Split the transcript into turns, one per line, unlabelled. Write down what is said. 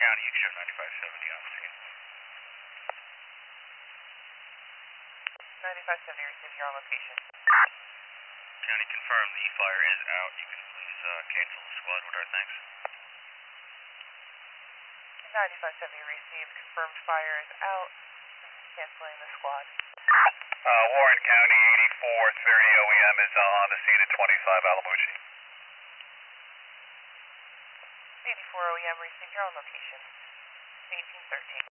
County, you can show 9570 on scene.
9570, received, you're on location.
County, confirm the fire is out. You can please cancel the squad order, thanks.
9570, received, confirmed fire is out. Canceling the squad.
Warren County, 8430 OEM is on the scene at 25 Alamucci.
84 OEM, received, you're on location. 1813.